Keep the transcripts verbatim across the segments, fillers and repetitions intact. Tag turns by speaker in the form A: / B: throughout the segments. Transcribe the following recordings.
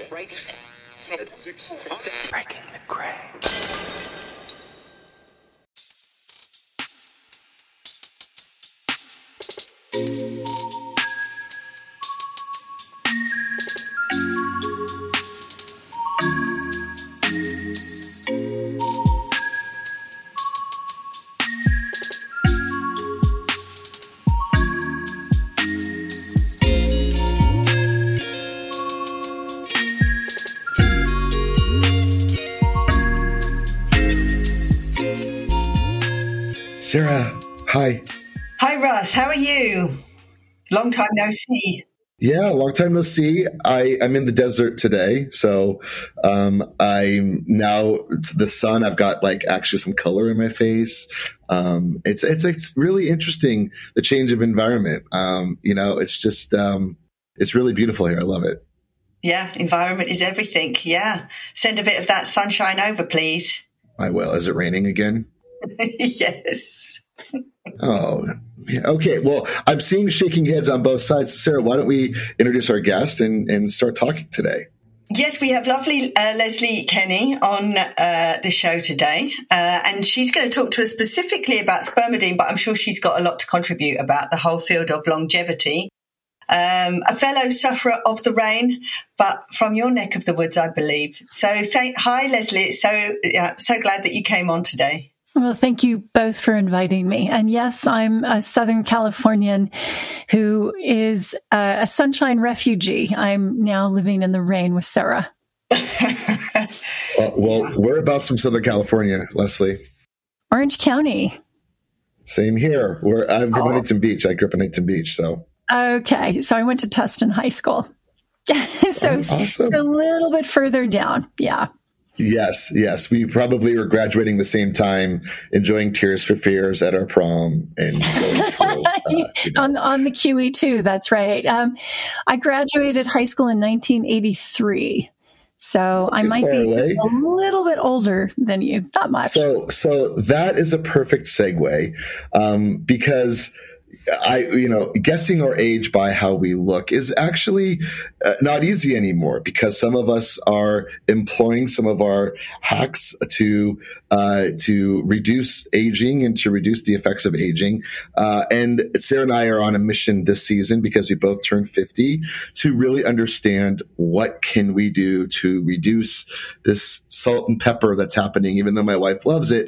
A: Breaking the gray.
B: Sarah, hi.
C: Hi, Russ. How are you? Long time no see.
B: Yeah, long time no see. I, I'm in the desert today. So um, I'm now to the sun. I've got like actually some color in my face. Um, it's, it's, it's really interesting, the change of environment. Um, you know, it's just, um, it's really beautiful here. I love it.
C: Yeah, environment is everything. Yeah. Send a bit of that sunshine over, please.
B: I will. Is it raining again?
C: Yes.
B: Oh, yeah. Okay. Well, I'm seeing shaking heads on both sides. Sarah, why don't we introduce our guest and, and start talking today?
C: Yes, we have lovely uh, Leslie Kenny on uh, the show today, uh, and she's going to talk to us specifically about spermidine, but I'm sure she's got a lot to contribute about the whole field of longevity. Um, a fellow sufferer of the rain, but from your neck of the woods, I believe. So, thank, hi, Leslie. So, yeah, so glad that you came on today.
D: Well, thank you both for inviting me. And yes, I'm a Southern Californian who is a, a sunshine refugee. I'm now living in the rain with Sarah.
B: uh, well, whereabouts from Southern California, Leslie?
D: Orange County. Same
B: here. We're, I'm from oh. Huntington Beach. I grew up in Huntington Beach. So
D: okay. So I went to Tustin High School. so,
B: oh, awesome.
D: so a little bit further down. Yeah.
B: Yes, yes. We probably were graduating the same time, enjoying Tears for Fears at our prom and going through, uh, you know.
D: on, on the Q E too. That's right. Um, I graduated high school in nineteen eighty-three. So I might be away. a little bit older than you, not much.
B: So, so that is a perfect segue um, because I, you know, guessing our age by how we look is actually uh, not easy anymore because some of us are employing some of our hacks to uh, to reduce aging and to reduce the effects of aging. Uh, and Sarah and I are on a mission this season because we both turned fifty to really understand what can we do to reduce this salt and pepper that's happening. Even though my wife loves it,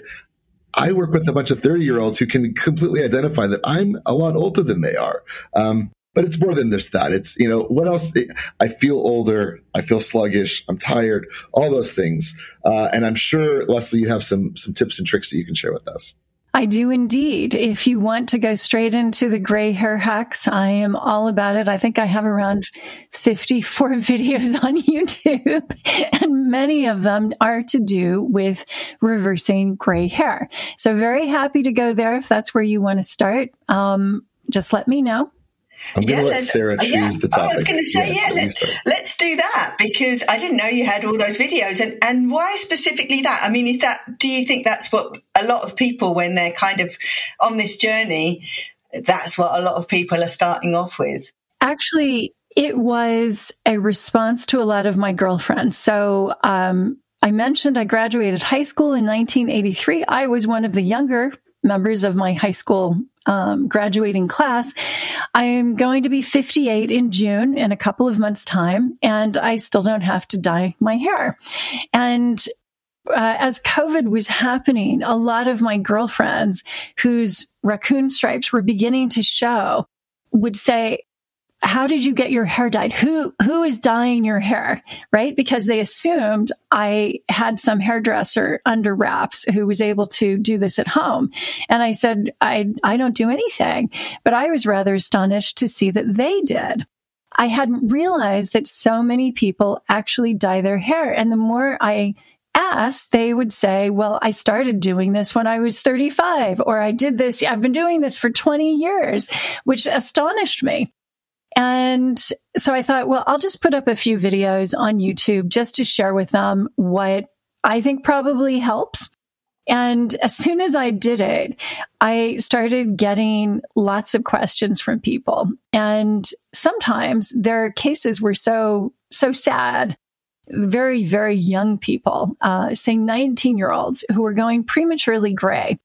B: I work with a bunch of thirty-year-olds who can completely identify that I'm a lot older than they are. Um, but it's more than just that. It's, you know, what else? I feel older. I feel sluggish. I'm tired. All those things. Uh, and I'm sure, Leslie, you have some some tips and tricks that you can share with us.
D: I do indeed. If you want to go straight into the gray hair hacks, I am all about it. I think I have around fifty-four videos on YouTube, and many of them are to do with reversing gray hair. So very happy to go there if that's where you want to start. Um, just let me know.
B: I'm going to yeah, let Sarah choose yeah. the topic.
C: I was going to say, yeah, yeah let, let's do that because I didn't know you had all those videos. And, and why specifically that? I mean, is that, do you think that's what a lot of people, when they're kind of on this journey, that's what a lot of people are starting off with?
D: Actually, it was a response to a lot of my girlfriends. So, um, I mentioned I graduated high school in nineteen eighty-three. I was one of the younger members of my high school um, graduating class. I am going to be fifty-eight in June in a couple of months' time, and I still don't have to dye my hair. And uh, as COVID was happening, a lot of my girlfriends whose raccoon stripes were beginning to show would say, how did you get your hair dyed? Who, who is dyeing your hair? Right? Because they assumed I had some hairdresser under wraps who was able to do this at home. And I said, I, I don't do anything, but I was rather astonished to see that they did. I hadn't realized that so many people actually dye their hair. And the more I asked, they would say, well, I started doing this when I was thirty-five, or I did this. I've been doing this for twenty years, which astonished me. And so I thought, well, I'll just put up a few videos on YouTube just to share with them what I think probably helps. And as soon as I did it, I started getting lots of questions from people. And sometimes their cases were so, so sad very, very young people, uh, say nineteen-year-olds who were going prematurely gray.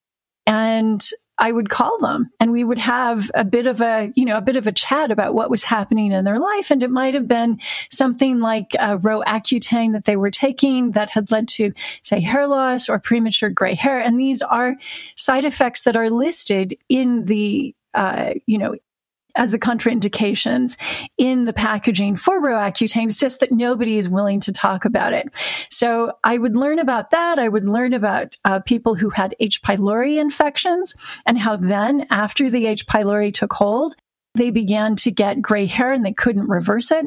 D: And I would call them and we would have a bit of a, you know, a bit of a chat about what was happening in their life. And it might have been something like uh, Roaccutane that they were taking that had led to, say, hair loss or premature gray hair. And these are side effects that are listed in the, uh, you know, as the contraindications in the packaging for Roaccutane. It's just that nobody is willing to talk about it. So I would learn about that. I would learn about uh, people who had H. pylori infections and how then, after the H. pylori took hold, they began to get gray hair and they couldn't reverse it.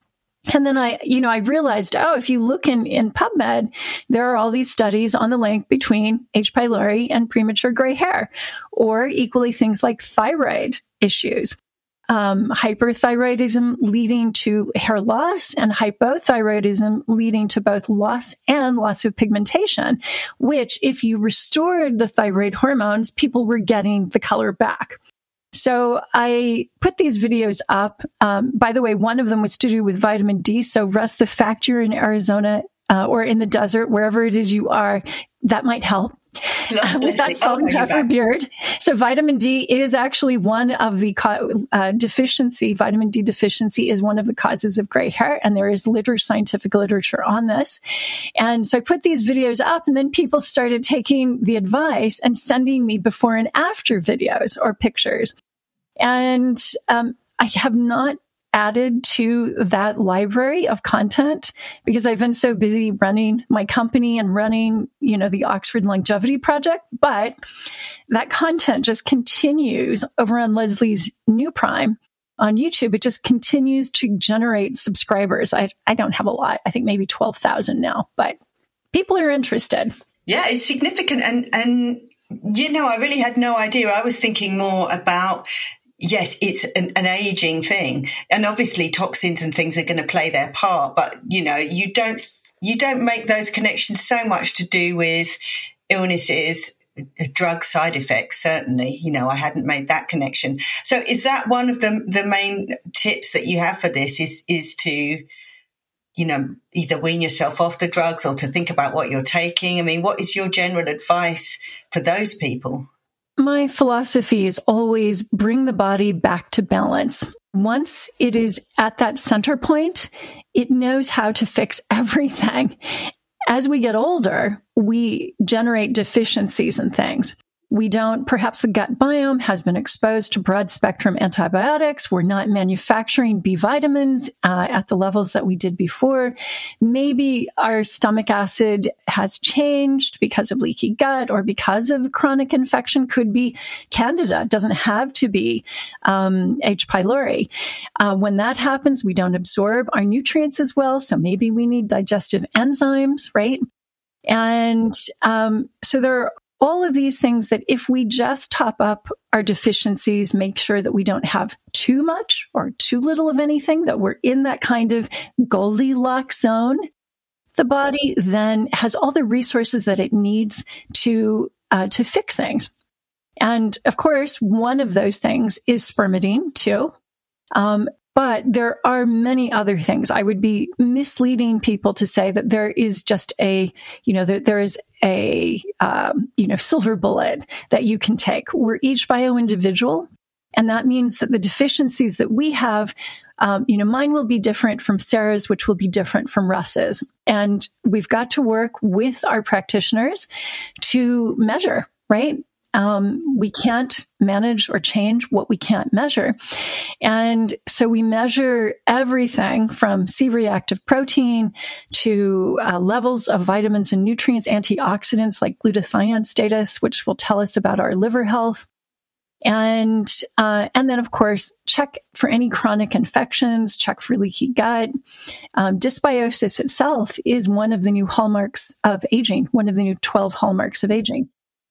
D: And then I, you know, I realized, oh, if you look in, in PubMed, there are all these studies on the link between H. pylori and premature gray hair, or equally things like thyroid issues. Um, hyperthyroidism leading to hair loss and hypothyroidism leading to both loss and loss of pigmentation, which if you restored the thyroid hormones, people were getting the color back. So I put these videos up. Um, by the way, one of them was to do with vitamin D. So Russ, the fact you're in Arizona uh, or in the desert, wherever it is you are, that might help. Uh, with that salt and pepper beard. So vitamin D is actually one of the co- uh, deficiency, vitamin D deficiency is one of the causes of gray hair. And there is liter- scientific literature on this. And so I put these videos up and then people started taking the advice and sending me before and after videos or pictures. And um, I have not added to that library of content because I've been so busy running my company and running, you know, the Oxford Longevity Project. But that content just continues over on Leslie's New Prime on YouTube. It just continues to generate subscribers. I, I don't have a lot. I think maybe twelve thousand now, but people are interested.
C: Yeah, it's significant. And, and, you know, I really had no idea. I was thinking more about, yes, it's an, an aging thing, and obviously toxins and things are going to play their part. But you know, you don't you don't make those connections so much to do with illnesses, drug side effects. Certainly, you know, I hadn't made that connection. So, is that one of the the main tips that you have for this? Is is to, you know, either wean yourself off the drugs or to think about what you're taking? I mean, what is your general advice for those people?
D: My philosophy is always bring the body back to balance. Once it is at that center point, it knows how to fix everything. As we get older, we generate deficiencies in things. We don't, perhaps the gut biome has been exposed to broad spectrum antibiotics. We're not manufacturing B vitamins uh, at the levels that we did before. Maybe our stomach acid has changed because of leaky gut or because of chronic infection. Could be candida. It doesn't have to be um, H. pylori. Uh, when that happens, we don't absorb our nutrients as well. So maybe we need digestive enzymes, right? And um, so there are all of these things that if we just top up our deficiencies, make sure that we don't have too much or too little of anything, that we're in that kind of Goldilocks zone, the body then has all the resources that it needs to uh, to fix things. And of course, one of those things is spermidine too. Um, But there are many other things. I would be misleading people to say that there is just a, you know, there, there is a, um, you know, silver bullet that you can take. We're each bio-individual. And that means that the deficiencies that we have, um, you know, mine will be different from Sarah's, which will be different from Russ's. And we've got to work with our practitioners to measure, right? Um, we can't manage or change what we can't measure. And so we measure everything from C-reactive protein to uh, levels of vitamins and nutrients, antioxidants like glutathione status, which will tell us about our liver health. And uh, and then, of course, check for any chronic infections, check for leaky gut. Um, dysbiosis itself is one of the new hallmarks of aging, one of the new twelve hallmarks of aging.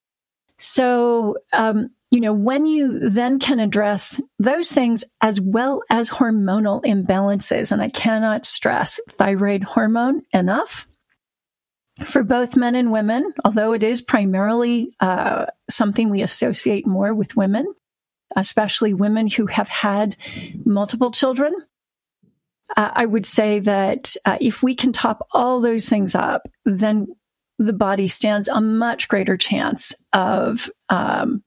D: So, um, you know, when you then can address those things as well as hormonal imbalances, and I cannot stress thyroid hormone enough for both men and women, although it is primarily uh, something we associate more with women, especially women who have had multiple children. uh, I would say that uh, if we can top all those things up, then the body stands a much greater chance of um,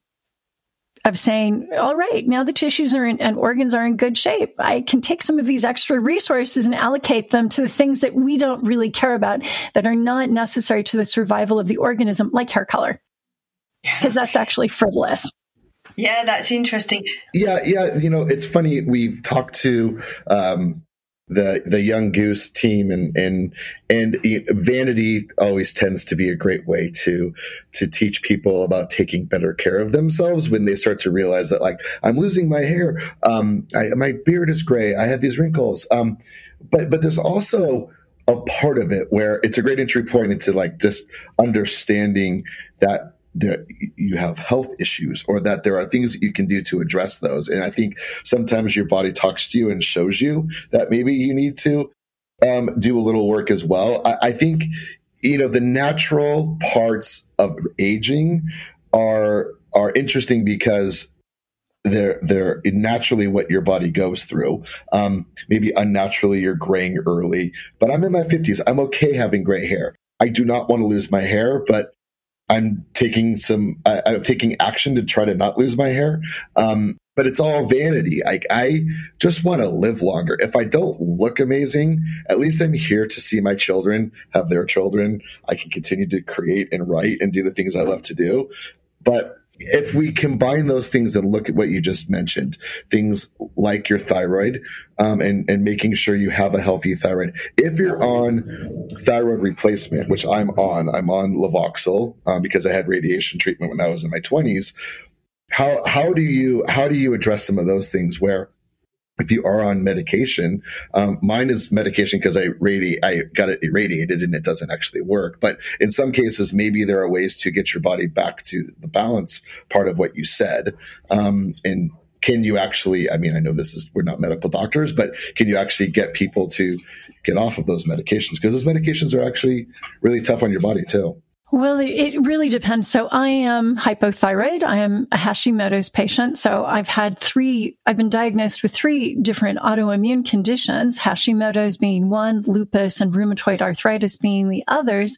D: of saying, all right, now the tissues are in, and organs are in good shape. I can take some of these extra resources and allocate them to the things that we don't really care about, that are not necessary to the survival of the organism, like hair color, because that's actually frivolous.
C: Yeah, that's interesting.
B: Yeah, yeah. You know, it's funny. We've talked to um, the the Young Goose team, and and and vanity always tends to be a great way to to teach people about taking better care of themselves when they start to realize that, like, I'm losing my hair, um, I, my beard is gray, I have these wrinkles, um, but but there's also a part of it where it's a great entry point into, like, just understanding that there, you have health issues, or that there are things that you can do to address those. And I think sometimes your body talks to you and shows you that maybe you need to um, do a little work as well. I, I think, you know, the natural parts of aging are are interesting because they're they're naturally what your body goes through. Um, maybe unnaturally you're graying early, but I'm in my fifties. I'm okay having gray hair. I do not want to lose my hair, but I'm taking some, uh, I'm taking action to try to not lose my hair. Um, but it's all vanity. I, I just want to live longer. If I don't look amazing, at least I'm here to see my children have their children. I can continue to create and write and do the things I love to do. But if we combine those things and look at what you just mentioned, things like your thyroid, um, and, and making sure you have a healthy thyroid. If you're on thyroid replacement, which I'm on, I'm on Levoxyl, um, because I had radiation treatment when I was in my twenties. How, how do you, how do you address some of those things where, if you are on medication, um, mine is medication because I radi- I got it irradiated and it doesn't actually work. But in some cases, maybe there are ways to get your body back to the balance part of what you said. Um, and can you actually, I mean, I know this is, we're not medical doctors, but can you actually get people to get off of those medications? Because those medications are actually really tough on your body too.
D: Well, it really depends. So I am hypothyroid. I am a Hashimoto's patient. So I've had three, I've been diagnosed with three different autoimmune conditions, Hashimoto's being one, lupus and rheumatoid arthritis being the others.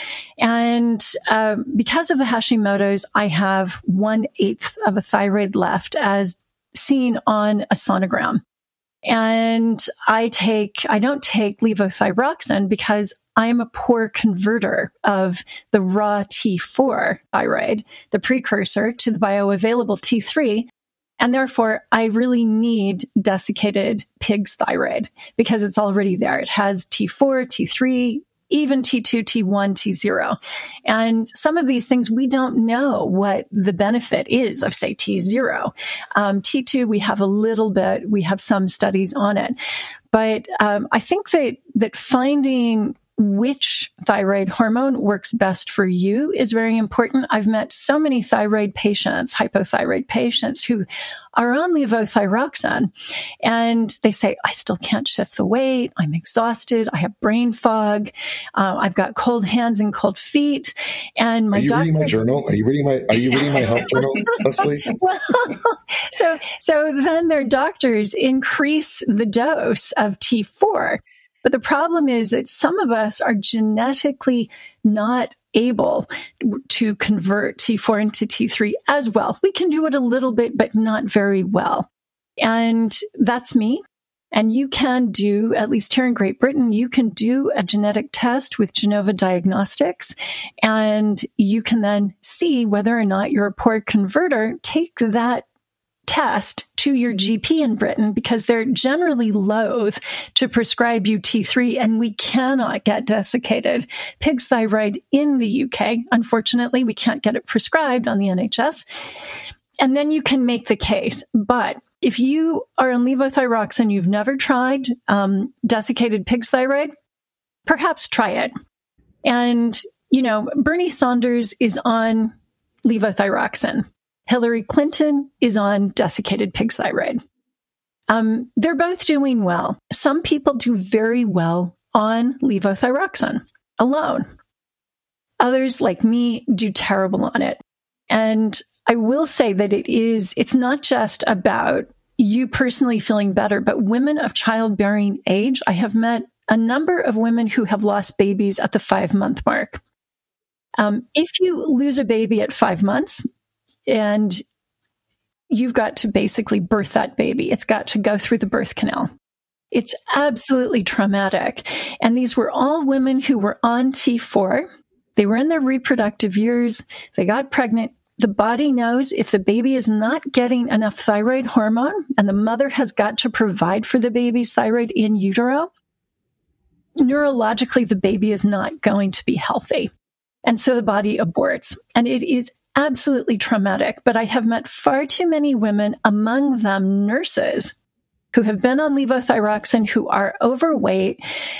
D: And um, because of the Hashimoto's, I have one eighth of a thyroid left as seen on a sonogram. And I take, I don't take levothyroxine because I am a poor converter of the raw T four thyroid, the precursor to the bioavailable T three. And therefore, I really need desiccated pig's thyroid because it's already there. It has T four, T three, even T two, T one, T zero. And some of these things, we don't know what the benefit is of, say, T zero. Um, T two, we have a little bit, we have some studies on it. But um, I think that that finding which thyroid hormone works best for you is very important. I've met so many thyroid patients, hypothyroid patients, who are on levothyroxine, and they say, I still can't shift the weight. I'm exhausted. I have brain fog. Uh, I've got cold hands and cold feet. And my
B: Are you
D: doctor-
B: reading my journal? Are you reading my, are you reading my health journal, Leslie?
D: Well, so, so then their doctors increase the dose of T four. But the problem is that some of us are genetically not able to convert T four into T three as well. We can do it a little bit, but not very well. And that's me. And you can do, at least here in Great Britain, you can do a genetic test with Genova Diagnostics, and you can then see whether or not you're a poor converter. Take that test to your G P in Britain, because they're generally loath to prescribe you T three, and we cannot get desiccated pig's thyroid in the U K. Unfortunately, we can't get it prescribed on the N H S. And then you can make the case. But if you are on levothyroxine, you've never tried um, desiccated pig's thyroid, perhaps try it. And, you know, Bernie Sanders is on levothyroxine. Hillary Clinton is on desiccated pig's thyroid. Um, they're both doing well. Some people do very well on levothyroxine alone. Others, like me, do terrible on it. And I will say that it is, it's not just about you personally feeling better, but women of childbearing age, I have met a number of women who have lost babies at the five-month mark. Um, if you lose a baby at five months and you've got to basically birth that baby, it's got to go through the birth canal. It's absolutely traumatic. And these were all women who were on T four. They were in their reproductive years. They got pregnant. The body knows if the baby is not getting enough thyroid hormone, and the mother has got to provide for the baby's thyroid in utero, neurologically, the baby is not going to be healthy. And so the body aborts. And it is absolutely traumatic. But I have met far too many women, among them nurses, who have been on levothyroxine, who are overweight,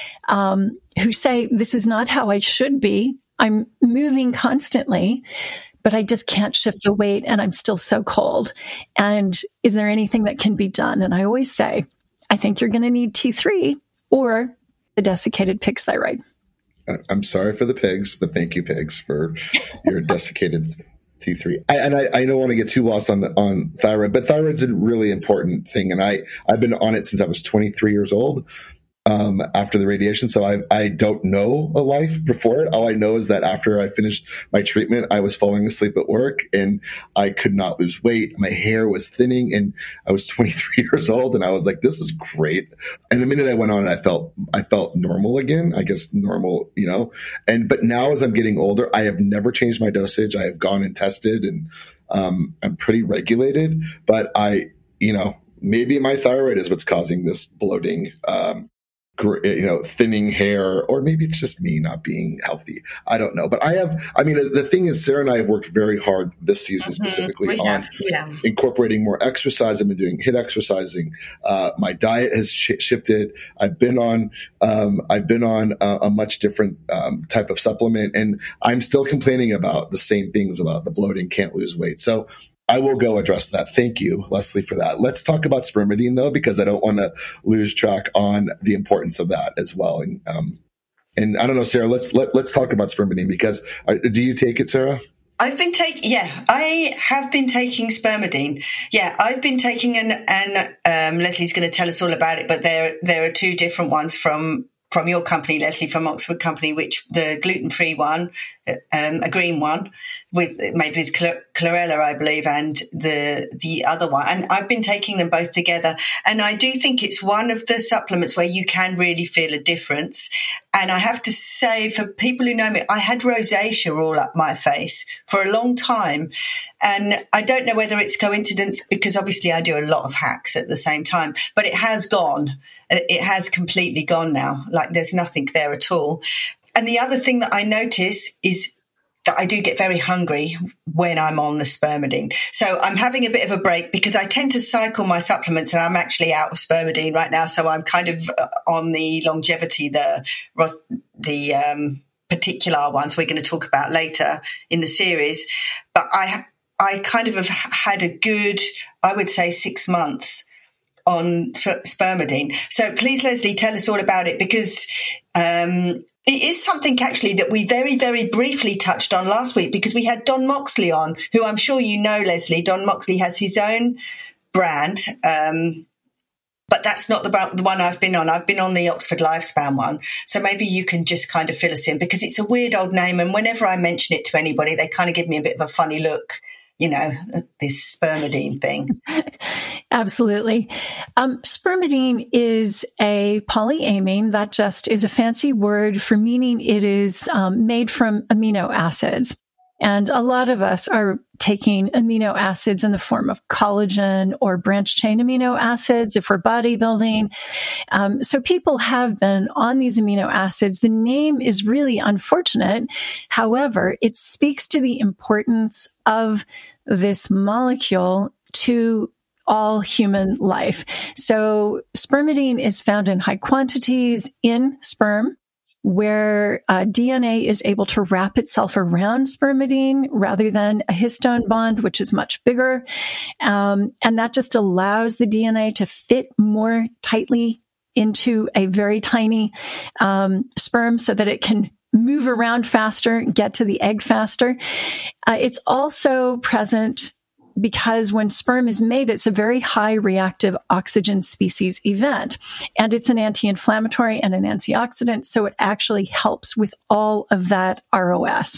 D: um, who say, this is not how I should be. I'm moving constantly, but I just can't shift the weight and I'm still so cold. And is there anything that can be done? And I always say, I think you're going to need T three or the desiccated pig's thyroid.
B: I'm sorry for the pigs, but thank you, pigs, for your desiccated T three. I, and I, I don't want to get too lost on the on thyroid, but thyroid's a really important thing. And I, I've been on it since I was twenty-three years old. Um, after the radiation. So I, I don't know a life before it. All I know is that after I finished my treatment, I was falling asleep at work and I could not lose weight. My hair was thinning and I was twenty-three years old and I was like, this is great. And the minute I went on it, I felt, I felt normal again, I guess normal, you know, and, but now as I'm getting older, I have never changed my dosage. I have gone and tested and, um, I'm pretty regulated, but I, you know, maybe my thyroid is what's causing this bloating, um, you know, thinning hair, or maybe it's just me not being healthy. I don't know. But I have, I mean, the thing is, Sarah and I have worked very hard this season mm-hmm. specifically yeah. on yeah. incorporating more exercise. I've been doing HIIT exercising. Uh, my diet has sh- shifted. I've been on, um, I've been on a, a much different um, type of supplement, and I'm still complaining about the same things about the bloating, can't lose weight. So I will go address that. Thank you, Leslie, for that. Let's talk about spermidine, though, because I don't want to lose track on the importance of that as well. And um, and I don't know, Sarah. Let's let, let's talk about spermidine because uh, do you take it, Sarah?
C: I've been taking, yeah, I have been taking spermidine. Yeah, I've been taking an, and um, Leslie's going to tell us all about it. But there there are two different ones from. From your company, Leslie, from Oxford Company, which the gluten-free one, um, a green one, with made with chlorella, I believe, and the the other one. And I've been taking them both together. And I do think it's one of the supplements where you can really feel a difference. And I have to say, for people who know me, I had rosacea all up my face for a long time. And I don't know whether it's coincidence because obviously I do a lot of hacks at the same time, but it has gone. It has completely gone now. Like there's nothing there at all. And the other thing that I notice is that I do get very hungry when I'm on the spermidine. So I'm having a bit of a break because I tend to cycle my supplements and I'm actually out of spermidine right now. So I'm kind of on the longevity, the, the um, particular ones we're going to talk about later in the series. But I, I kind of have had a good, I would say six months on spermidine. So please, Leslie, tell us all about it because um, it is something actually that we very, very briefly touched on last week because we had Don Moxley on, who I'm sure you know, Leslie. Don Moxley has his own brand, um, but that's not the, the one I've been on. I've been on the Oxford Lifespan one. So maybe you can just kind of fill us in because it's a weird old name. And whenever I mention it to anybody, they kind of give me a bit of a funny look. You know, this spermidine thing.
D: Absolutely. Um, spermidine is a polyamine. That just is a fancy word for meaning it is um, made from amino acids. And a lot of us are taking amino acids in the form of collagen or branch chain amino acids if we're bodybuilding. Um, so people have been on these amino acids. The name is really unfortunate. However, it speaks to the importance of this molecule to all human life. So spermidine is found in high quantities in sperm, where uh, D N A is able to wrap itself around spermidine rather than a histone bond, which is much bigger. Um, and that just allows the D N A to fit more tightly into a very tiny um, sperm so that it can move around faster, get to the egg faster. Uh, it's also present because when sperm is made, it's a very high reactive oxygen species event, and it's an anti-inflammatory and an antioxidant, so it actually helps with all of that R O S.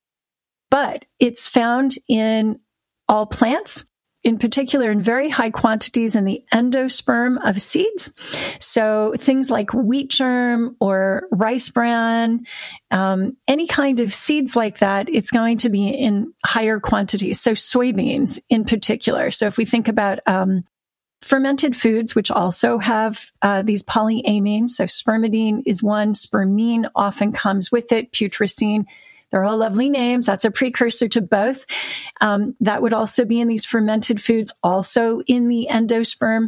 D: But it's found in all plants, in particular in very high quantities in the endosperm of seeds. So things like wheat germ or rice bran, um, any kind of seeds like that, it's going to be in higher quantities. So soybeans in particular. So if we think about um, fermented foods, which also have uh, these polyamines, so spermidine is one, spermine often comes with it, putrescine. They're all lovely names. That's a precursor to both. Um, that would also be in these fermented foods, also in the endosperm.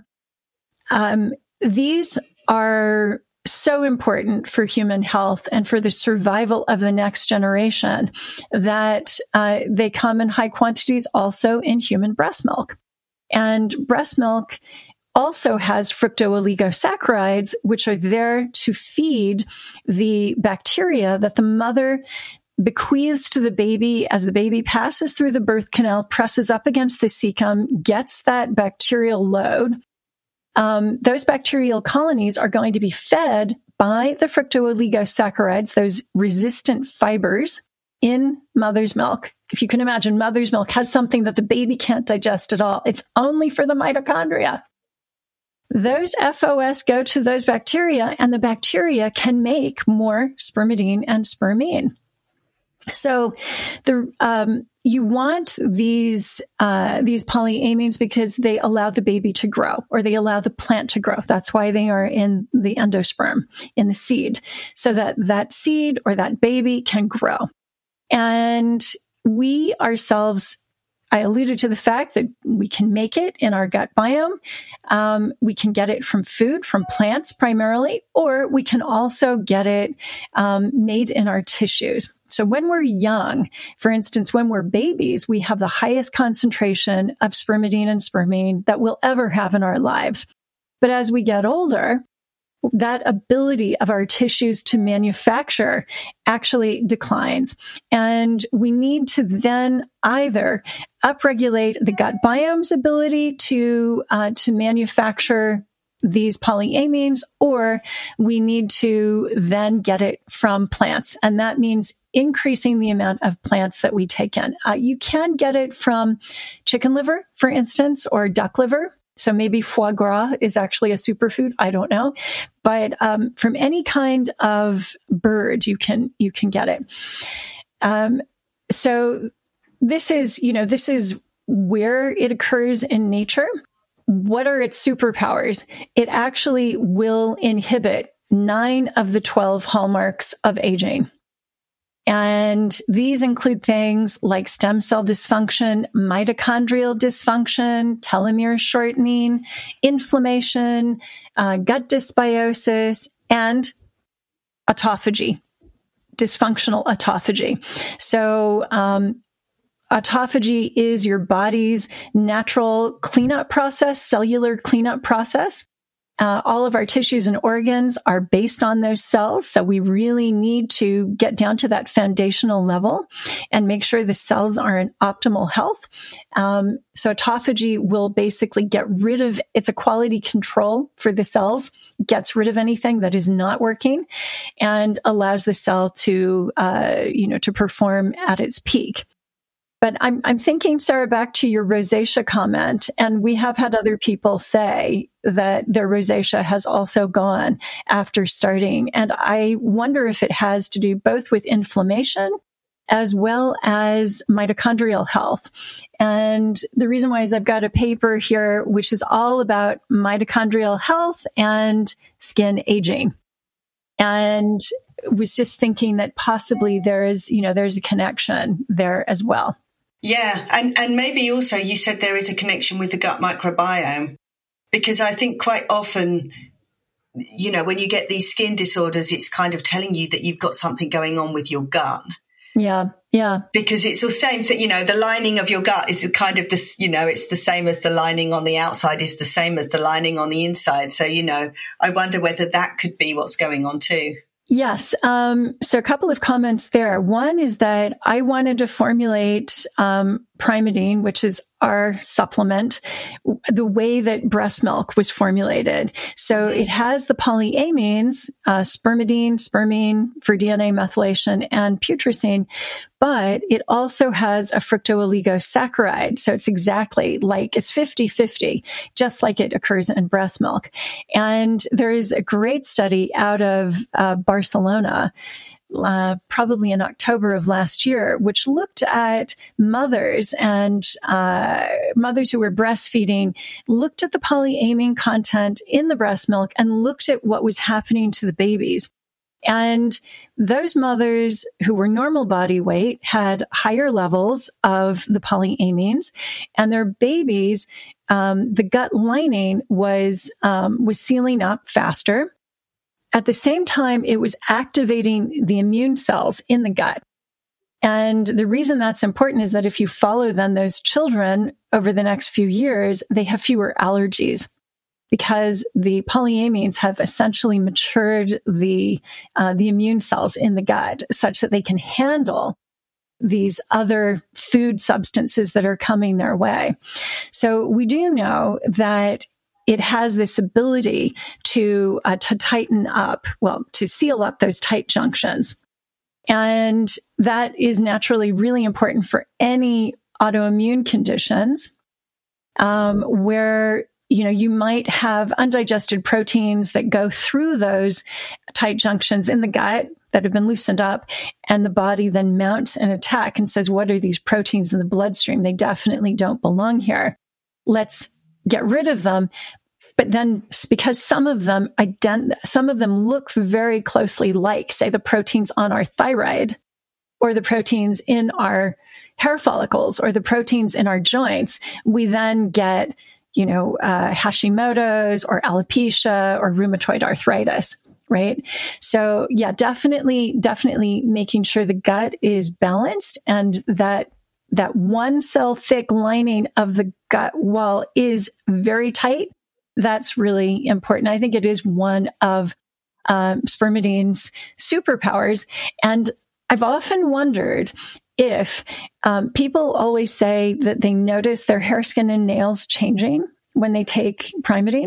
D: Um, these are so important for human health and for the survival of the next generation that uh, they come in high quantities also in human breast milk. And breast milk also has fructooligosaccharides, which are there to feed the bacteria that the mother bequeaths to the baby as the baby passes through the birth canal, presses up against the cecum, gets that bacterial load. Um, those bacterial colonies are going to be fed by the fructooligosaccharides, those resistant fibers in mother's milk. If you can imagine, mother's milk has something that the baby can't digest at all. It's only for the mitochondria. Those F O S go to those bacteria, and the bacteria can make more spermidine and spermine. So the um, you want these uh, these polyamines because they allow the baby to grow, or they allow the plant to grow. That's why they are in the endosperm, in the seed, so that that seed or that baby can grow. And we ourselves, I alluded to the fact that we can make it in our gut biome. Um, we can get it from food, from plants primarily, or we can also get it um, made in our tissues. So when we're young, for instance, when we're babies, we have the highest concentration of spermidine and spermine that we'll ever have in our lives. But as we get older, that ability of our tissues to manufacture actually declines. And we need to then either upregulate the gut biome's ability to, uh, to manufacture these polyamines, or we need to then get it from plants. And that means increasing the amount of plants that we take in. Uh, you can get it from chicken liver, for instance, or duck liver. So maybe foie gras is actually a superfood. I don't know. But um, from any kind of bird, you can you can get it. Um, so this is, you know, this is where it occurs in nature. What are its superpowers? It actually will inhibit nine of the twelve hallmarks of aging. And these include things like stem cell dysfunction, mitochondrial dysfunction, telomere shortening, inflammation, uh, gut dysbiosis, and autophagy, dysfunctional autophagy. So, um, autophagy is your body's natural cleanup process, cellular cleanup process. Uh, all of our tissues and organs are based on those cells. So we really need to get down to that foundational level and make sure the cells are in optimal health. Um, so autophagy will basically get rid of, it's a quality control for the cells, gets rid of anything that is not working and allows the cell to, uh, you know, to perform at its peak. But I'm, I'm thinking, Sarah, back to your rosacea comment, and we have had other people say that their rosacea has also gone after starting. And I wonder if it has to do both with inflammation as well as mitochondrial health. And the reason why is I've got a paper here, which is all about mitochondrial health and skin aging. And was just thinking that possibly there is, you know, there's a connection there as well.
C: Yeah, and, and maybe also you said there is a connection with the gut microbiome, because I think quite often, you know, when you get these skin disorders, it's kind of telling you that you've got something going on with your gut.
D: Yeah, yeah.
C: Because it's the same thing, you know, the lining of your gut is kind of this, you know, it's the same as the lining on the outside is the same as the lining on the inside. So, you know, I wonder whether that could be what's going on too.
D: Yes. Um, so a couple of comments there. One is that I wanted to formulate um, Primeadine, which is our supplement, the way that breast milk was formulated. So it has the polyamines, uh, spermidine, spermine for D N A methylation, and putrescine, but it also has a fructooligosaccharide. So it's exactly like it's fifty-fifty, just like it occurs in breast milk. And there is a great study out of uh, Barcelona, Uh, probably in October of last year, which looked at mothers and uh, mothers who were breastfeeding, looked at the polyamine content in the breast milk and looked at what was happening to the babies. And those mothers who were normal body weight had higher levels of the polyamines, and their babies, um, the gut lining was um, was sealing up faster. At the same time, it was activating the immune cells in the gut. And the reason that's important is that if you follow then those children over the next few years, they have fewer allergies because the polyamines have essentially matured the uh, the immune cells in the gut such that they can handle these other food substances that are coming their way. So we do know that it has this ability to uh, to tighten up, well, to seal up those tight junctions. And that is naturally really important for any autoimmune conditions um, where, you know, you might have undigested proteins that go through those tight junctions in the gut that have been loosened up, and the body then mounts an attack and says, what are these proteins in the bloodstream? They definitely don't belong here. Let's get rid of them. But then because some of them ident- some of them look very closely like, say, the proteins on our thyroid or the proteins in our hair follicles or the proteins in our joints, we then get, you know, uh, Hashimoto's or alopecia or rheumatoid arthritis, right? So yeah, definitely, definitely making sure the gut is balanced and that that one cell thick lining of the gut wall is very tight. That's really important. I think it is one of um, spermidine's superpowers. And I've often wondered if um, people always say that they notice their hair, skin, and nails changing when they take Primeadine,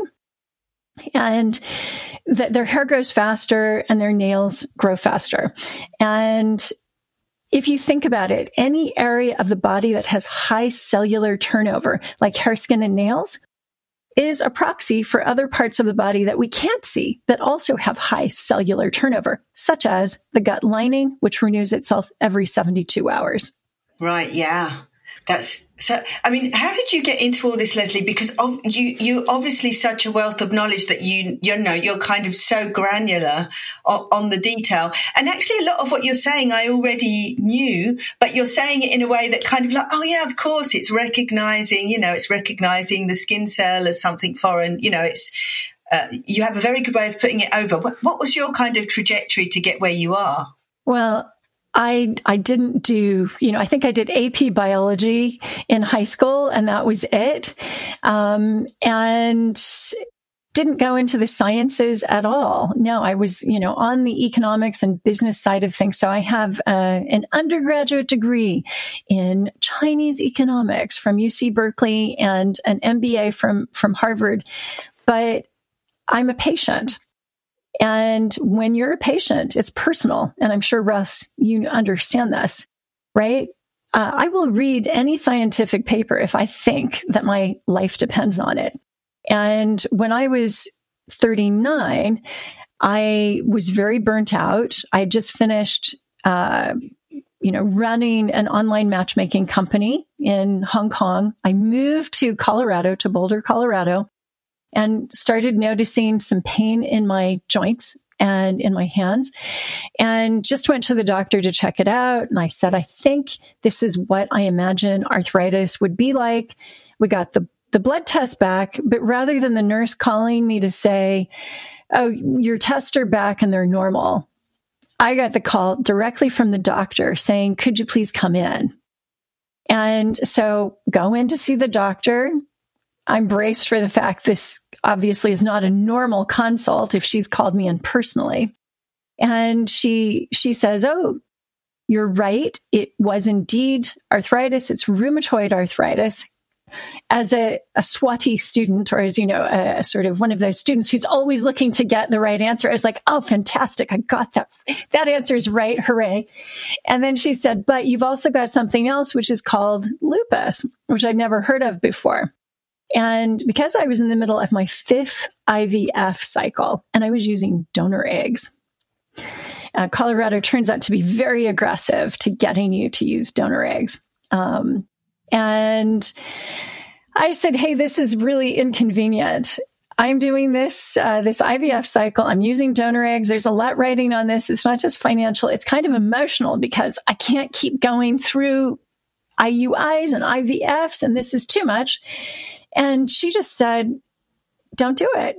D: and that their hair grows faster and their nails grow faster. And if you think about it, any area of the body that has high cellular turnover, like hair, skin, and nails, is a proxy for other parts of the body that we can't see that also have high cellular turnover, such as the gut lining, which renews itself every seventy-two hours.
C: Right, yeah. That's so, I mean, how did you get into all this, Leslie? Because of, you, you're obviously such a wealth of knowledge that you, you know, you're kind of so granular on, on the detail. And actually a lot of what you're saying, I already knew, but you're saying it in a way that kind of like, oh yeah, of course, it's recognizing, you know, it's recognizing the skin cell as something foreign, you know, it's, uh, you have a very good way of putting it over. What, what was your kind of trajectory to get where you are?
D: Well, I I didn't do, you know, I think I did A P biology in high school and that was it. Um, and didn't go into the sciences at all. No, I was, you know, on the economics and business side of things. So I have uh, an undergraduate degree in Chinese economics from U C Berkeley and an M B A from, from Harvard. But I'm a patient. And when you're a patient, it's personal. And I'm sure, Russ, you understand this, right? Uh, I will read any scientific paper if I think that my life depends on it. And when I was thirty-nine, I was very burnt out. I just finished, uh, you know, running an online matchmaking company in Hong Kong. I moved to Colorado, to Boulder, Colorado, and started noticing some pain in my joints and in my hands, and just went to the doctor to check it out. And I said, I think this is what I imagine arthritis would be like. We got the, the blood test back, but rather than the nurse calling me to say, oh, your tests are back and they're normal, I got the call directly from the doctor saying, could you please come in? And so go in to see the doctor. I'm braced for the fact this obviously is not a normal consult if she's called me in personally. And she she says, oh, You're right. It was indeed arthritis. It's rheumatoid arthritis. As a, a SWATI student, or as you know, a, a sort of one of those students who's always looking to get the right answer, I was like, oh, fantastic. I got that. That answer is right. Hooray. And then she said, but you've also got something else, which is called lupus, which I'd never heard of before. And because I was in the middle of my fifth I V F cycle and I was using donor eggs, uh, Colorado turns out to be very aggressive to getting you to use donor eggs. Um, And I said, hey, this is really inconvenient. I'm doing this, uh, this I V F cycle. I'm using donor eggs. There's a lot writing on this. It's not just financial. It's kind of emotional because I can't keep going through I U Is and I V Fs, and this is too much. And she just said, don't do it.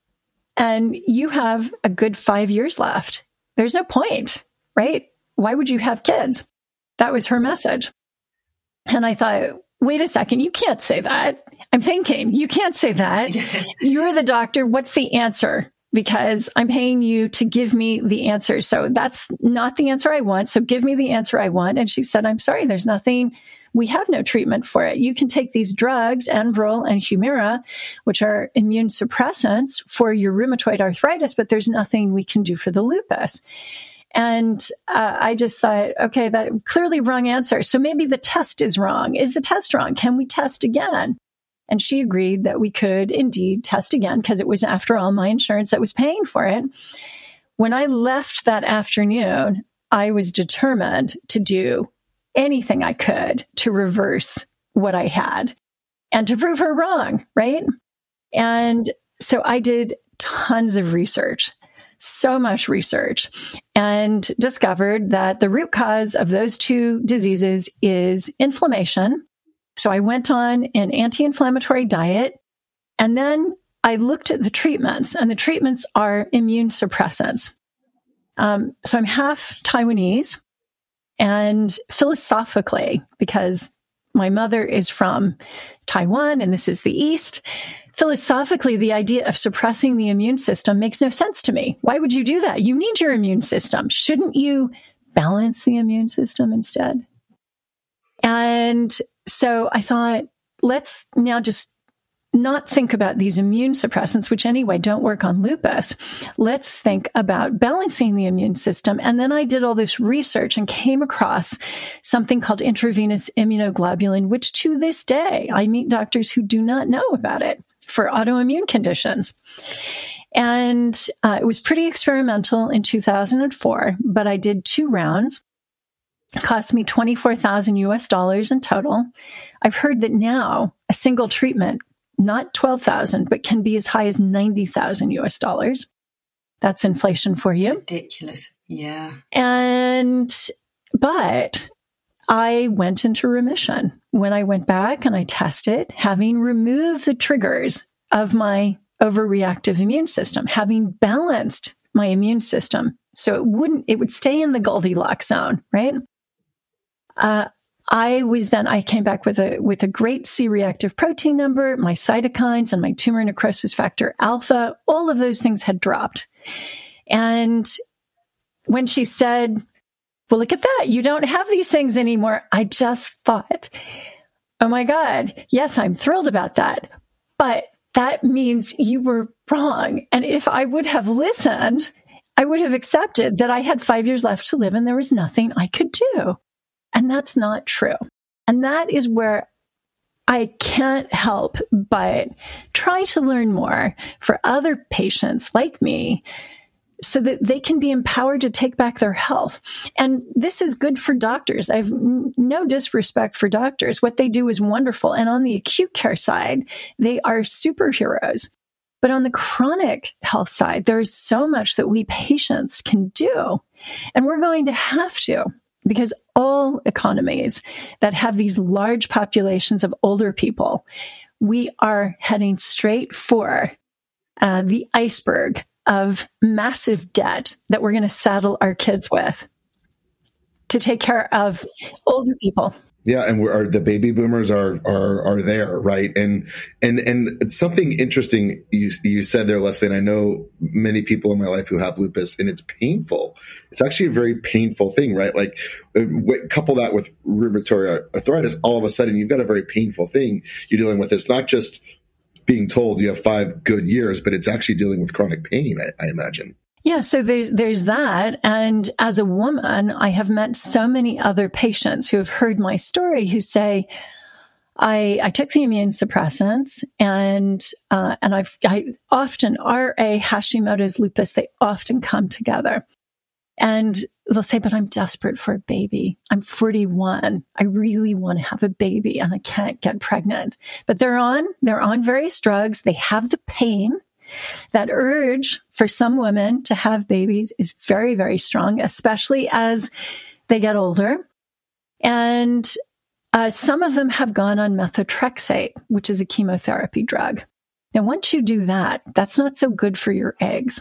D: And you have a good five years left. There's no point, right? Why would you have kids? That was her message. And I thought, wait a second, you can't say that. I'm thinking, you can't say that. You're the doctor. What's the answer? Because I'm paying you to give me the answer. So that's not the answer I want. So give me the answer I want. And she said, I'm sorry, there's nothing, we have no treatment for it. You can take these drugs, Enbrel and Humira, which are immune suppressants for your rheumatoid arthritis, but there's nothing we can do for the lupus. And uh, I just thought, okay, that clearly wrong answer. So maybe the test is wrong. Is the test wrong? Can we test again? And she agreed that we could indeed test again because it was, after all, my insurance that was paying for it. When I left that afternoon, I was determined to do anything I could to reverse what I had and to prove her wrong, right? And so I did tons of research. So much research, and discovered that the root cause of those two diseases is inflammation. So I went on an anti-inflammatory diet, and then I looked at the treatments, and the treatments are immune suppressants. Um, so I'm half Taiwanese, and philosophically, because my mother is from Taiwan and this is the East, philosophically, the idea of suppressing the immune system makes no sense to me. Why would you do that? You need your immune system. Shouldn't you balance the immune system instead? And so I thought, let's now just not think about these immune suppressants, which anyway don't work on lupus. Let's think about balancing the immune system. And then I did all this research and came across something called intravenous immunoglobulin, which to this day, I meet doctors who do not know about it for autoimmune conditions. And uh, it was pretty experimental in two thousand four, but I did two rounds. It cost me twenty-four thousand U S dollars in total. I've heard that now a single treatment, not twelve thousand, but can be as high as ninety thousand U S dollars. That's inflation for you.
C: Ridiculous. Yeah.
D: And, but I went into remission when I went back and I tested, having removed the triggers of my overreactive immune system, having balanced my immune system so it wouldn't, it would stay in the Goldilocks zone, right? Uh, I was then, I came back with a with a great C-reactive protein number, my cytokines and my tumor necrosis factor alpha, all of those things had dropped. And when she said, well, look at that, you don't have these things anymore, I just thought, oh my God, yes, I'm thrilled about that. But that means you were wrong. And if I would have listened, I would have accepted that I had five years left to live and there was nothing I could do. And that's not true. And that is where I can't help but try to learn more for other patients like me so that they can be empowered to take back their health. And this is good for doctors. I have no disrespect for doctors. What they do is wonderful. And on the acute care side, they are superheroes. But on the chronic health side, there is so much that we patients can do. And we're going to have to, because all economies that have these large populations of older people, we are heading straight for uh, the iceberg of massive debt that we're going to saddle our kids with to take care of older people.
B: Yeah, and we're, the baby boomers are are are there, right? And and and it's something interesting you you said there, Leslie. And I know many people in my life who have lupus, and it's painful. It's actually a very painful thing, right? Like, couple that with rheumatoid arthritis, all of a sudden you've got a very painful thing you're dealing with. It's not just being told you have five good years, but it's actually dealing with chronic pain, I, I imagine.
D: Yeah, so there's there's that. And as a woman, I have met so many other patients who have heard my story who say, I, I took the immune suppressants and uh, and I've I often R A, Hashimoto's, lupus, they often come together. And they'll say, but I'm desperate for a baby. I'm forty-one. I really want to have a baby and I can't get pregnant. But they're on, they're on various drugs. They have the pain. That urge for some women to have babies is very, very strong, especially as they get older. And uh, some of them have gone on methotrexate, which is a chemotherapy drug. Now, once you do that, that's not so good for your eggs.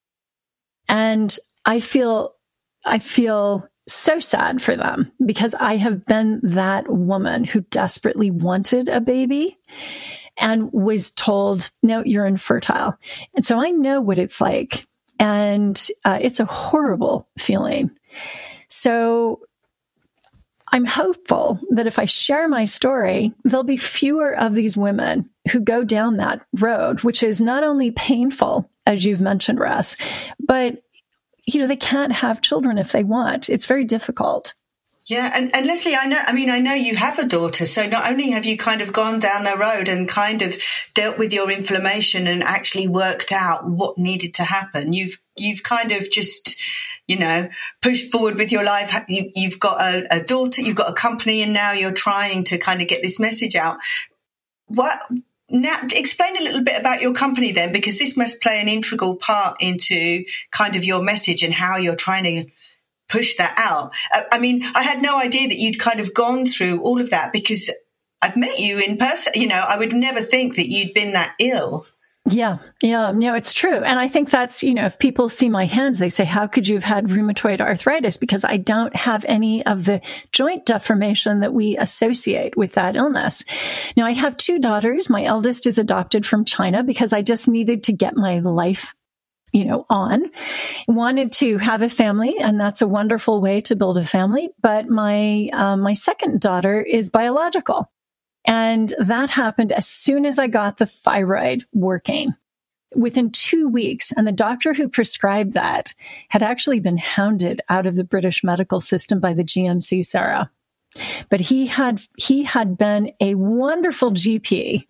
D: And I feel, I feel so sad for them because I have been that woman who desperately wanted a baby and was told, no, you're infertile. And so I know what it's like. And uh, it's a horrible feeling. So I'm hopeful that if I share my story, there'll be fewer of these women who go down that road, which is not only painful, as you've mentioned, Russ, but you know, they can't have children if they want. It's very difficult.
C: Yeah. And, and Leslie, I know, I mean, I know you have a daughter. So not only have you kind of gone down the road and kind of dealt with your inflammation and actually worked out what needed to happen, you've, you've kind of just, you know, pushed forward with your life. You, you've got a, a daughter, you've got a company, and now you're trying to kind of get this message out. What, now explain a little bit about your company then, because this must play an integral part into kind of your message and how you're trying to push that out. I mean, I had no idea that you'd kind of gone through all of that because I've met you in person. You know, I would never think that you'd been that ill.
D: Yeah, yeah, no, it's true. And I think that's, you know, if people see my hands, they say, how could you have had rheumatoid arthritis? Because I don't have any of the joint deformation that we associate with that illness. Now, I have two daughters. My eldest is adopted from China because I just needed to get my life you know, on, wanted to have a family, and that's a wonderful way to build a family. But my, um, my second daughter is biological. And that happened as soon as I got the thyroid working within two weeks. And the doctor who prescribed that had actually been hounded out of the British medical system by the G M C, Sarah. But he had, he had been a wonderful G P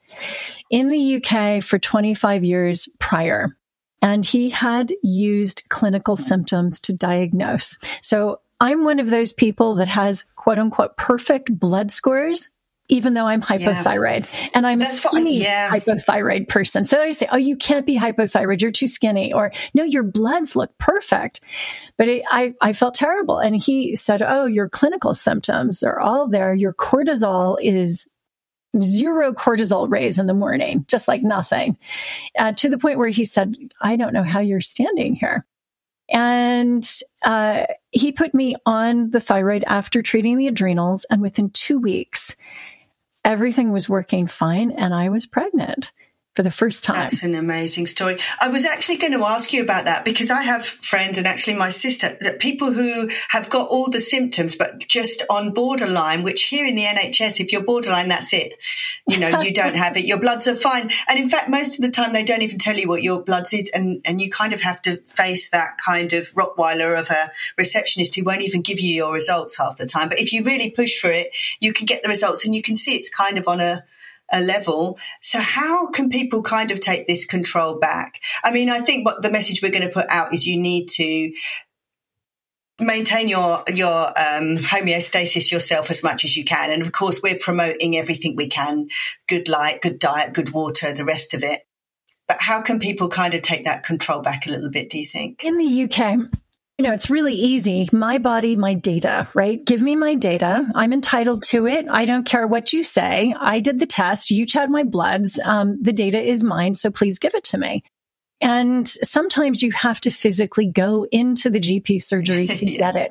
D: in the U K for twenty-five years prior. And he had used clinical symptoms to diagnose. So I'm one of those people that has quote unquote perfect blood scores, even though I'm hypothyroid. Yeah. And I'm That's a skinny yeah. hypothyroid person. So I say, oh, you can't be hypothyroid. You're too skinny. Or no, your bloods look perfect. But it, I, I felt terrible. And he said, oh, your clinical symptoms are all there. Your cortisol is zero cortisol raise in the morning, just like nothing, uh, to the point where he said, I don't know how you're standing here. And uh, he put me on the thyroid after treating the adrenals. And within two weeks, everything was working fine. And I was pregnant for the first time.
C: That's an amazing story. I was actually going to ask you about that because I have friends, and actually my sister, people who have got all the symptoms, but just on borderline, which here in the N H S, if you're borderline, that's it. You know, you don't have it. Your bloods are fine. And in fact, most of the time, they don't even tell you what your bloods is. And, and you kind of have to face that kind of Rottweiler of a receptionist who won't even give you your results half the time. But if you really push for it, you can get the results, and you can see it's kind of on a a level. So how can people kind of take this control back? I mean, I think what the message we're going to put out is you need to maintain your your um, homeostasis yourself as much as you can. And of course, we're promoting everything we can, good light, good diet, good water, the rest of it. But how can people kind of take that control back a little bit, do you think?
D: In the U K, you know, it's really easy. My body, my data, right? Give me my data. I'm entitled to it. I don't care what you say. I did the test. You had my bloods. Um, the data is mine. So please give it to me. And sometimes you have to physically go into the G P surgery to yeah. get it.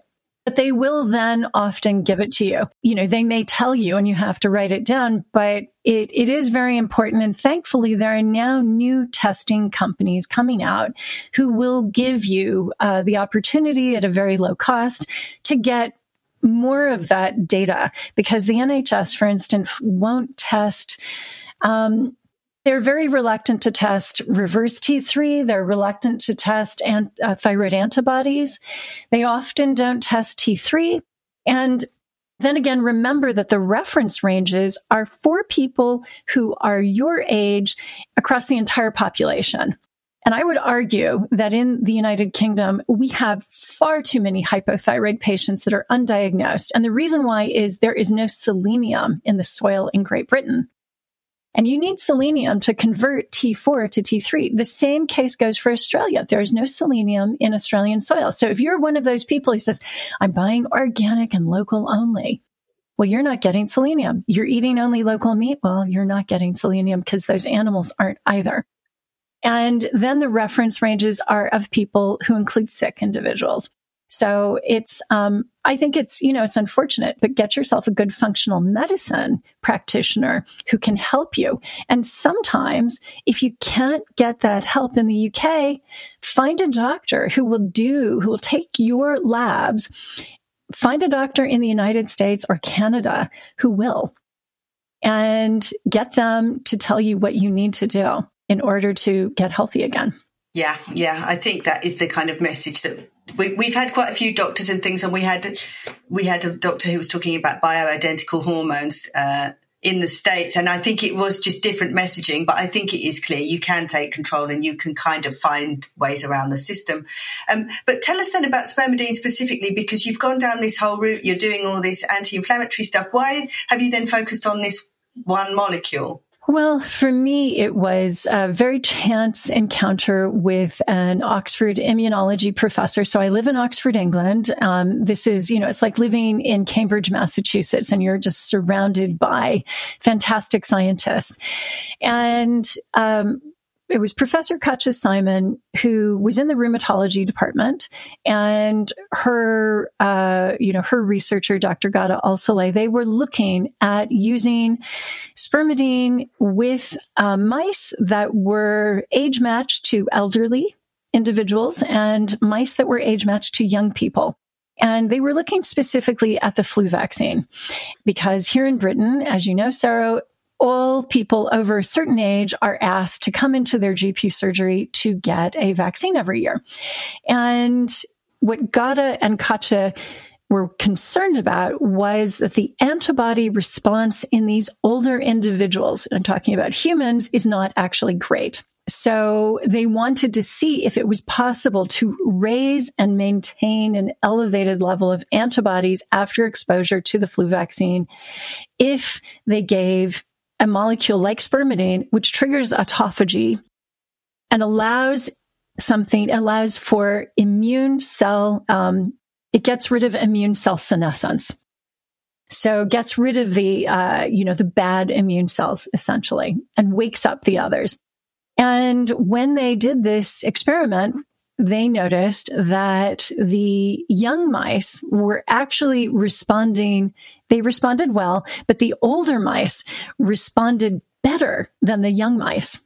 D: But they will then often give it to you. You know, they may tell you and you have to write it down, but it, it is very important. And thankfully, there are now new testing companies coming out who will give you uh, the opportunity at a very low cost to get more of that data, because the N H S, for instance, won't test. Um, They're very reluctant to test reverse T three. They're reluctant to test an, uh, thyroid antibodies. They often don't test T three. And then again, remember that the reference ranges are for people who are your age across the entire population. And I would argue that in the United Kingdom, we have far too many hypothyroid patients that are undiagnosed. And the reason why is there is no selenium in the soil in Great Britain. And you need selenium to convert T four to T three. The same case goes for Australia. There is no selenium in Australian soil. So if you're one of those people who says, I'm buying organic and local only, well, you're not getting selenium. You're eating only local meat. Well, you're not getting selenium because those animals aren't either. And then the reference ranges are of people who include sick individuals. So it's, um, I think it's, you know, it's unfortunate, but get yourself a good functional medicine practitioner who can help you. And sometimes if you can't get that help in the U K, find a doctor who will do, who will take your labs, find a doctor in the United States or Canada who will, and get them to tell you what you need to do in order to get healthy again.
C: Yeah, yeah. I think that is the kind of message that we, we've had quite a few doctors and things, and we had we had a doctor who was talking about bioidentical hormones uh, in the States, and I think it was just different messaging, but I think it is clear you can take control and you can kind of find ways around the system. Um, but tell us then about spermidine specifically, because you've gone down this whole route, you're doing all this anti-inflammatory stuff. Why have you then focused on this one molecule?
D: Well, for me, it was a very chance encounter with an Oxford immunology professor. So I live in Oxford, England. Um, this is, you know, it's like living in Cambridge, Massachusetts, and you're just surrounded by fantastic scientists. And um, it was Professor Katja Simon, who was in the rheumatology department, and her, uh, you know, her researcher, Doctor Ghada Al-Saleh, they were looking at using spermidine with uh, mice that were age matched to elderly individuals and mice that were age matched to young people. And they were looking specifically at the flu vaccine, because here in Britain, as you know, Sarah, all people over a certain age are asked to come into their G P surgery to get a vaccine every year. And what Ghada and Katja were concerned about was that the antibody response in these older individuals, I'm talking about humans, is not actually great. So they wanted to see if it was possible to raise and maintain an elevated level of antibodies after exposure to the flu vaccine if they gave a molecule like spermidine, which triggers autophagy and allows something, allows for immune cell, um, it gets rid of immune cell senescence. So gets rid of the, uh, you know, the bad immune cells, essentially, and wakes up the others. And when they did this experiment, they noticed that the young mice were actually responding. They responded well, but the older mice responded better than the young mice,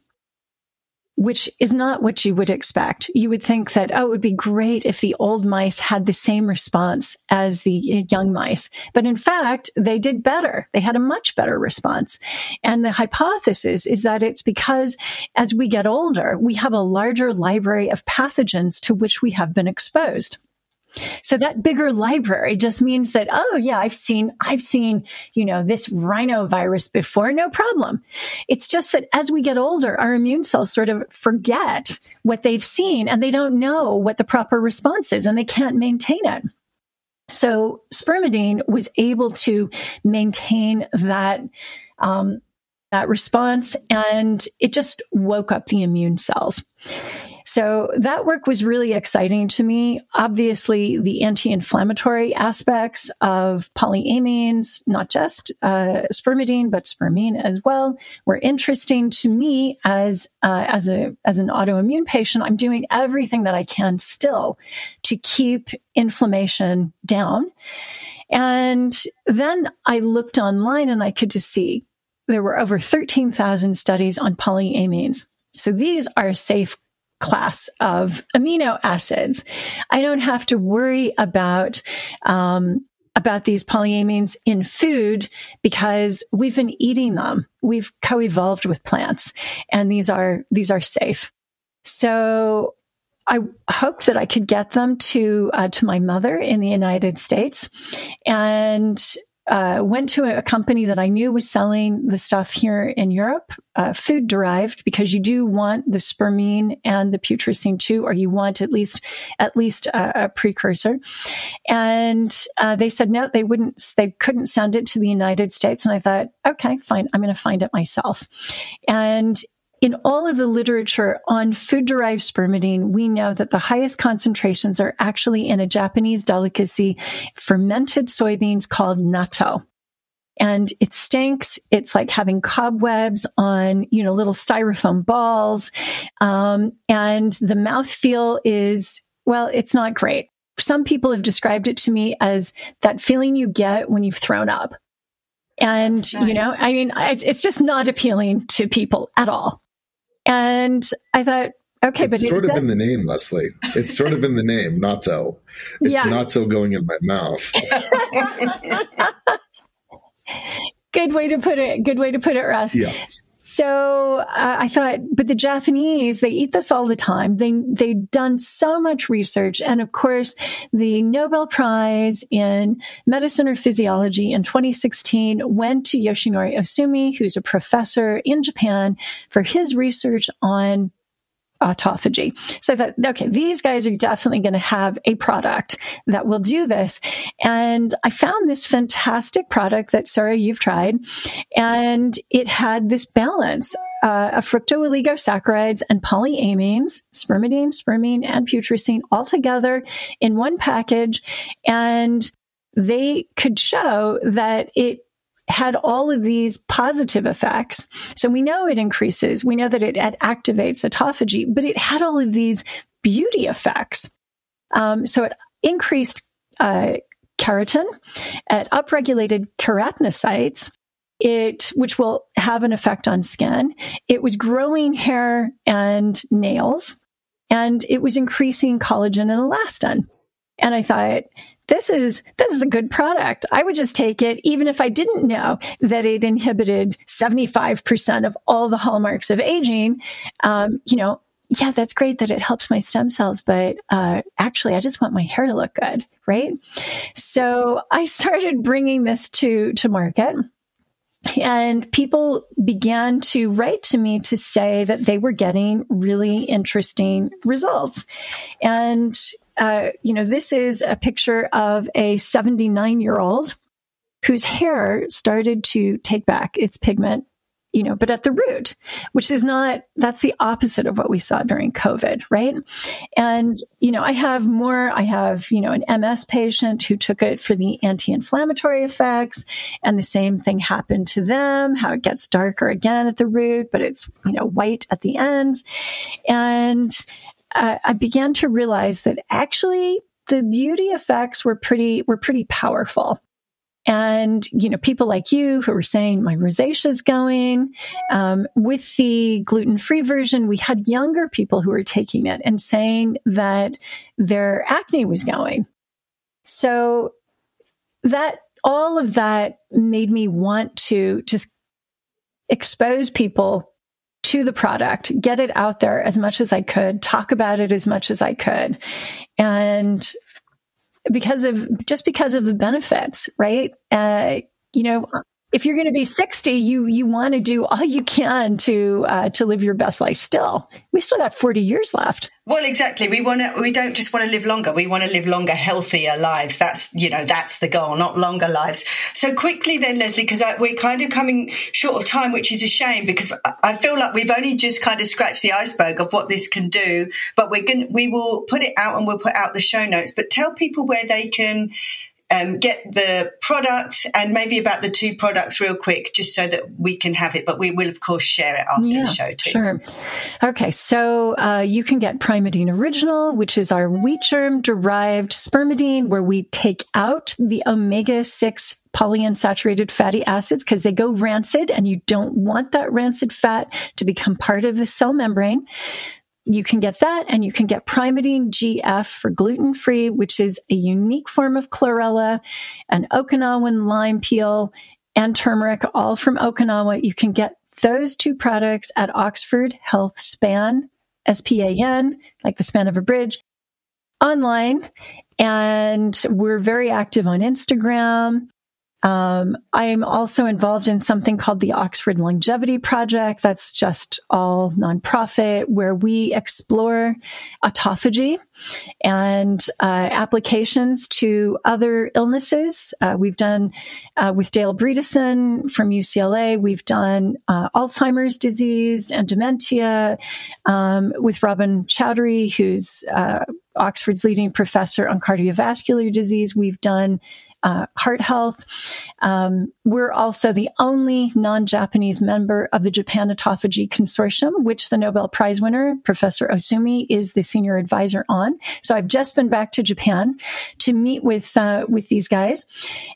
D: which is not what you would expect. You would think that, oh, it would be great if the old mice had the same response as the young mice. But in fact, they did better. They had a much better response. And the hypothesis is that it's because as we get older, we have a larger library of pathogens to which we have been exposed. So that bigger library just means that, oh yeah, I've seen, I've seen, you know, this rhinovirus before, no problem. It's just that as we get older, our immune cells sort of forget what they've seen and they don't know what the proper response is and they can't maintain it. So spermidine was able to maintain that, um, that response, and it just woke up the immune cells. So that work was really exciting to me. Obviously, the anti-inflammatory aspects of polyamines, not just uh, spermidine, but spermine as well, were interesting to me as uh, as a as an autoimmune patient. I'm doing everything that I can still to keep inflammation down. And then I looked online and I could just see there were over thirteen thousand studies on polyamines. So these are a safe class of amino acids. I don't have to worry about um, about these polyamines in food because we've been eating them. We've co-evolved with plants, and these are these are safe. So I hoped that I could get them to uh, to my mother in the United States, and Uh, went to a, a company that I knew was selling the stuff here in Europe, uh, food derived, because you do want the spermine and the putrescine too, or you want at least at least a, a precursor. And uh, they said no, they wouldn't, they couldn't send it to the United States. And I thought, okay, fine, I'm going to find it myself. And in all of the literature on food-derived spermidine, we know that the highest concentrations are actually in a Japanese delicacy, fermented soybeans called natto. And it stinks. It's like having cobwebs on, you know, little styrofoam balls. Um, and the mouthfeel is, well, it's not great. Some people have described it to me as that feeling you get when you've thrown up. And, nice. you know, I mean, it's just not appealing to people at all. And I thought, okay,
B: it's
D: but
B: sort
D: it,
B: of
D: that,
B: in the name, Leslie. It's sort of in the name, natto. It's
D: yeah.
B: natto going in my mouth.
D: Good way to put it. Good way to put it, Russ.
B: Yeah.
D: So uh, I thought, but the Japanese, they eat this all the time. They, they've done so much research. And of course, the Nobel Prize in Medicine or Physiology in twenty sixteen went to Yoshinori Osumi, who's a professor in Japan, for his research on autophagy. So I thought, okay, these guys are definitely going to have a product that will do this. And I found this fantastic product that, Sarah, you've tried, and it had this balance uh, of fructooligosaccharides and polyamines, spermidine, spermine, and putrescine all together in one package. And they could show that it had all of these positive effects. So we know it increases, we know that it, it activates autophagy, but it had all of these beauty effects. Um, so it increased uh, keratin, it upregulated keratinocytes, it, which will have an effect on skin. It was growing hair and nails, and it was increasing collagen and elastin. And I thought, This is this is a good product. I would just take it, even if I didn't know that it inhibited seventy-five percent of all the hallmarks of aging. Um, you know, yeah, that's great that it helps my stem cells, but uh, actually, I just want my hair to look good, right? So I started bringing this to to market. And people began to write to me to say that they were getting really interesting results. And, uh, you know, this is a picture of a seventy-nine-year-old whose hair started to take back its pigment, you know, but at the root, which is not, that's the opposite of what we saw during COVID, right? And, you know, I have more, I have, you know, an M S patient who took it for the anti-inflammatory effects, and the same thing happened to them, how it gets darker again at the root, but it's, you know, white at the ends. And uh, I began to realize that actually the beauty effects were pretty, were pretty powerful. And, you know, people like you who were saying my rosacea is going, um, with the gluten-free version, we had younger people who were taking it and saying that their acne was going. So that, all of that made me want to just expose people to the product, get it out there as much as I could, talk about it as much as I could. And because of, just because of the benefits, right? Uh, you know, if you're going to be sixty, you you want to do all you can to uh, to live your best life still. We still got forty years left.
C: Well, exactly. We want to. We don't just want to live longer. We want to live longer, healthier lives. That's you know that's the goal, not longer lives. So quickly then, Leslie, because we're kind of coming short of time, which is a shame because I feel like we've only just kind of scratched the iceberg of what this can do. But we're going. We will put it out and we'll put out the show notes. But tell people where they can. Um, get the product and maybe about the two products real quick, just so that we can have it. But we will, of course, share it after
D: yeah,
C: the show too.
D: Sure. Okay, so uh, you can get Primeadine Original, which is our wheat germ-derived spermidine, where we take out the omega six polyunsaturated fatty acids because they go rancid, and you don't want that rancid fat to become part of the cell membrane. You can get that, and you can get Primeadine G F for gluten-free, which is a unique form of chlorella, an Okinawan lime peel, and turmeric, all from Okinawa. You can get those two products at Oxford Health Span, S P A N, like the span of a bridge, online. And we're very active on Instagram. Um, I'm also involved in something called the Oxford Longevity Project. That's just all nonprofit, where we explore autophagy and uh, applications to other illnesses. Uh, we've done uh, with Dale Bredesen from U C L A. We've done uh, Alzheimer's disease and dementia um, with Robin Chowdhury, who's uh, Oxford's leading professor on cardiovascular disease. We've done Uh, heart health. Um, we're also the only non-Japanese member of the Japan Autophagy Consortium, which the Nobel Prize winner, Professor Osumi, is the senior advisor on. So I've just been back to Japan to meet with uh, with these guys.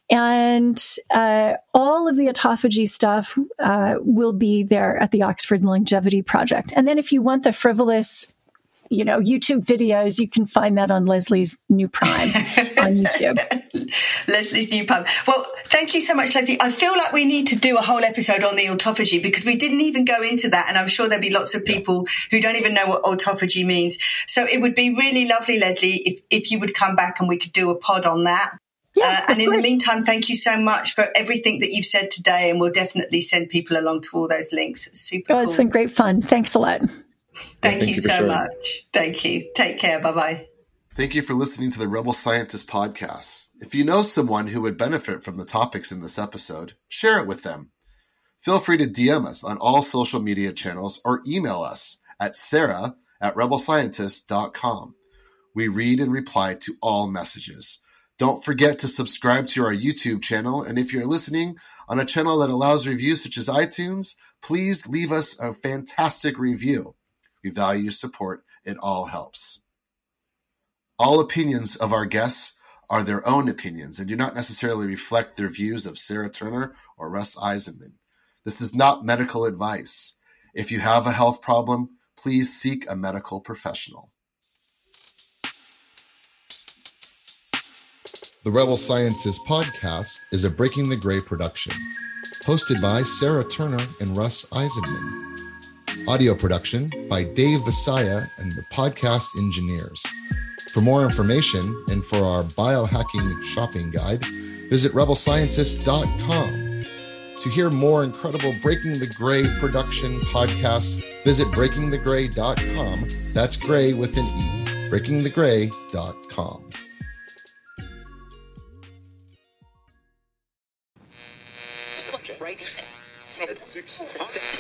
D: And uh, all of the autophagy stuff uh, will be there at the Oxford Longevity Project. And then if you want the frivolous you know, YouTube videos, you can find that on Leslie's New Prime on YouTube.
C: Leslie's New Prime. Well, thank you so much, Leslie. I feel like we need to do a whole episode on the autophagy because we didn't even go into that. And I'm sure there'll be lots of people who don't even know what autophagy means. So it would be really lovely, Leslie, if, if you would come back and we could do a pod on that.
D: Yeah,
C: uh, and in
D: course.
C: the meantime, thank you so much for everything that you've said today. And we'll definitely send people along to all those links. It's super
D: Oh,
C: cool.
D: it's been great fun. Thanks a lot.
C: Thank,
B: thank
C: you,
B: you for
C: so
B: sharing.
C: much. Thank you. Take care. Bye-bye.
E: Thank you for listening to the Rebel Scientist podcast. If you know someone who would benefit from the topics in this episode, share it with them. Feel free to D M us on all social media channels or email us at sarah at rebel scientist dot com. We read and reply to all messages. Don't forget to subscribe to our YouTube channel, and if you're listening on a channel that allows reviews such as iTunes, please leave us a fantastic review. We value your support. It all helps. All opinions of our guests are their own opinions and do not necessarily reflect their views of Sarah Turner or Russ Eisenman. This is not medical advice. If you have a health problem, please seek a medical professional.
F: The Rebel Scientist podcast is a Breaking the Gray production, hosted by Sarah Turner and Russ Eisenman. Audio production by Dave Visaya and the podcast engineers. For more information and for our biohacking shopping guide, visit rebel scientist dot com. To hear more incredible Breaking the Gray production podcasts, visit breaking the gray dot com. That's gray with an E. breaking the gray dot com.
A: Right.